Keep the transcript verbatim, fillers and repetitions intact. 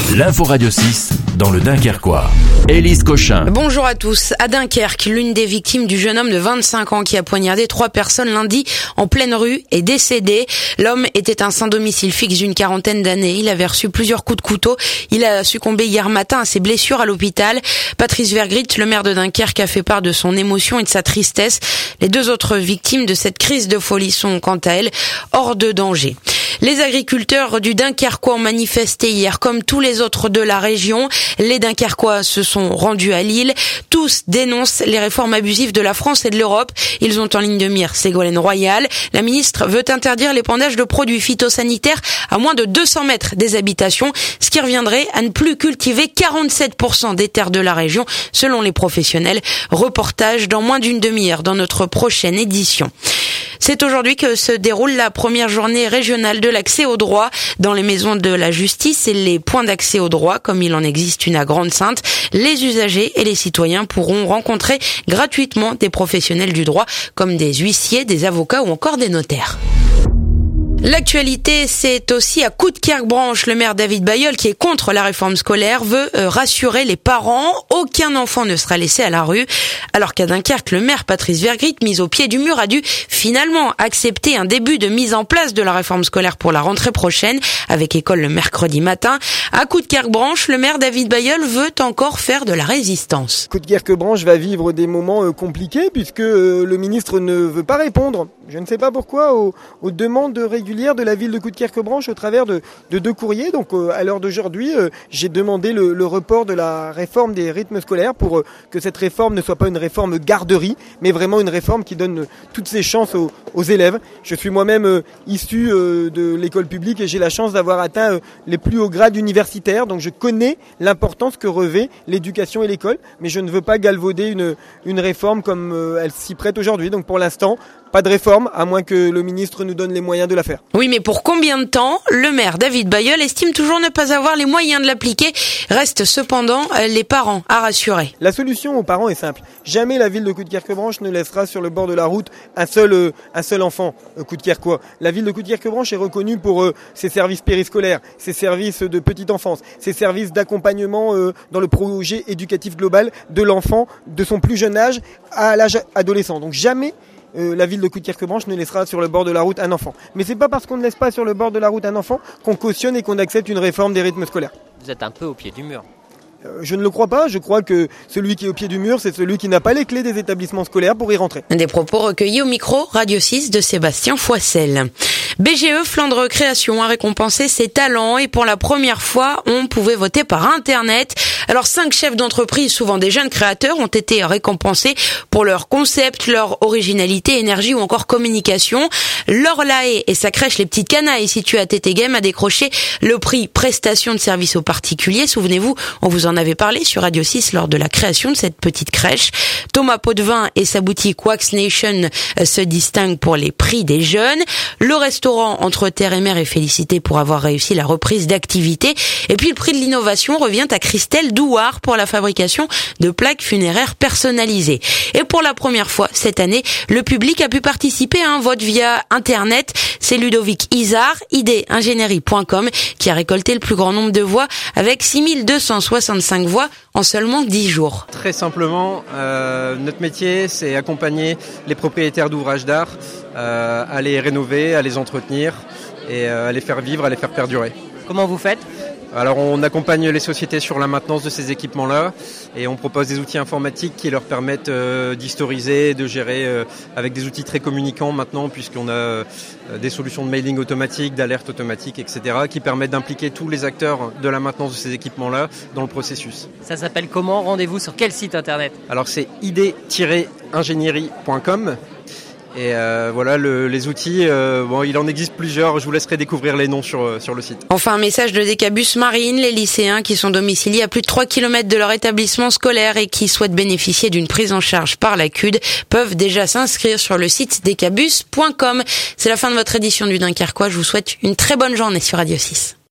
L'info Radio six dans le Dunkerquois. Élise Cochin. Bonjour à tous. À Dunkerque, l'une des victimes du jeune homme de vingt-cinq ans qui a poignardé trois personnes lundi en pleine rue est décédée. L'homme était un sans domicile fixe d'une quarantaine d'années. Il avait reçu plusieurs coups de couteau. Il a succombé hier matin à ses blessures à l'hôpital. Patrice Vergrit, le maire de Dunkerque, a fait part de son émotion et de sa tristesse. Les deux autres victimes de cette crise de folie sont, quant à elles, hors de danger. Les agriculteurs du Dunkerquois ont manifesté hier comme tous les autres de la région. Les Dunkerquois se sont rendus à Lille. Tous dénoncent les réformes abusives de la France et de l'Europe. Ils ont en ligne de mire Ségolène Royal. La ministre veut interdire l'épandage de produits phytosanitaires à moins de deux cents mètres des habitations, ce qui reviendrait à ne plus cultiver quarante-sept pour cent des terres de la région, selon les professionnels. Reportage dans moins d'une demi-heure dans notre prochaine édition. C'est aujourd'hui que se déroule la première journée régionale de l'accès au droit dans les maisons de la justice et les points d'accès au droit, comme il en existe une à Grande-Synthe. Les usagers et les citoyens pourront rencontrer gratuitement des professionnels du droit, comme des huissiers, des avocats ou encore des notaires. L'actualité, c'est aussi à Coudekerque-Branche. Le maire David Bailleul, qui est contre la réforme scolaire, veut euh, rassurer les parents. Aucun enfant ne sera laissé à la rue. Alors qu'à Dunkerque, le maire Patrice Vergrit, mis au pied du mur, a dû finalement accepter un début de mise en place de la réforme scolaire pour la rentrée prochaine, avec école le mercredi matin. À Coudekerque-Branche, le maire David Bailleul veut encore faire de la résistance. Coudekerque-Branche va vivre des moments euh, compliqués puisque euh, le ministre ne veut pas répondre. Je ne sais pas pourquoi aux, aux demandes régulières de la ville de Coudekerque-Branche au travers de, de deux courriers. Donc euh, à l'heure d'aujourd'hui, euh, j'ai demandé le, le report de la réforme des rythmes scolaires pour euh, que cette réforme ne soit pas une réforme garderie, mais vraiment une réforme qui donne euh, toutes ses chances aux, aux élèves. Je suis moi-même euh, issu euh, de l'école publique et j'ai la chance d'avoir atteint euh, les plus hauts grades universitaires. Donc je connais l'importance que revêt l'éducation et l'école, mais je ne veux pas galvauder une, une réforme comme euh, elle s'y prête aujourd'hui. Donc pour l'instant, pas de réforme, à moins que le ministre nous donne les moyens de la faire. Oui, mais pour combien de temps? Le maire David Bailleul estime toujours ne pas avoir les moyens de l'appliquer. Reste cependant les parents à rassurer. La solution aux parents est simple. Jamais la ville de Coudekerque-Branche ne laissera sur le bord de la route un seul, euh, un seul enfant euh, coudekerquois. La ville de Coudekerque-Branche est reconnue pour euh, ses services périscolaires, ses services de petite enfance, ses services d'accompagnement euh, dans le projet éducatif global de l'enfant de son plus jeune âge à l'âge adolescent. Donc jamais Euh, la ville de Coudekerque-Branche ne laissera sur le bord de la route un enfant. Mais c'est pas parce qu'on ne laisse pas sur le bord de la route un enfant qu'on cautionne et qu'on accepte une réforme des rythmes scolaires. Vous êtes un peu au pied du mur. Euh, je ne le crois pas. Je crois que celui qui est au pied du mur, c'est celui qui n'a pas les clés des établissements scolaires pour y rentrer. Des propos recueillis au micro Radio six de Sébastien Foissel. B G E Flandre Création a récompensé ses talents et pour la première fois, on pouvait voter par Internet. Alors cinq chefs d'entreprise, souvent des jeunes créateurs, ont été récompensés pour leur concept, leur originalité, énergie ou encore communication. Laure Lahaye et sa crèche Les Petites Canailles, située à Tétéghem, a décroché le prix prestation de service aux particuliers. Souvenez-vous, on vous en avait parlé sur Radio six lors de la création de cette petite crèche. Thomas Potvin et sa boutique Wax Nation se distinguent pour les prix des jeunes. Le restaurant Entre Terre et Mer est félicité pour avoir réussi la reprise d'activité. Et puis le prix de l'innovation revient à Christelle Douard pour la fabrication de plaques funéraires personnalisées. Et pour la première fois cette année, le public a pu participer à un vote via Internet. C'est Ludovic Isard, idée ingénierie point com, qui a récolté le plus grand nombre de voix avec six mille deux cent soixante-cinq voix en seulement dix jours. Très simplement, euh, notre métier, c'est accompagner les propriétaires d'ouvrages d'art euh, à les rénover, à les entretenir et euh, à les faire vivre, à les faire perdurer. Comment vous faites ? Alors on accompagne les sociétés sur la maintenance de ces équipements-là et on propose des outils informatiques qui leur permettent euh, d'historiser, de gérer euh, avec des outils très communicants maintenant puisqu'on a euh, des solutions de mailing automatique, d'alerte automatique, et cetera qui permettent d'impliquer tous les acteurs de la maintenance de ces équipements-là dans le processus. Ça s'appelle comment ? Rendez-vous sur quel site internet ? Alors c'est idée ingénierie point com. Et euh, voilà, le, les outils, euh, bon, il en existe plusieurs, je vous laisserai découvrir les noms sur, sur le site. Enfin, un message de Décabus Marine, les lycéens qui sont domiciliés à plus de trois kilomètres de leur établissement scolaire et qui souhaitent bénéficier d'une prise en charge par la C U D peuvent déjà s'inscrire sur le site décabus point com. C'est la fin de votre édition du Dunkerquois, je vous souhaite une très bonne journée sur Radio six.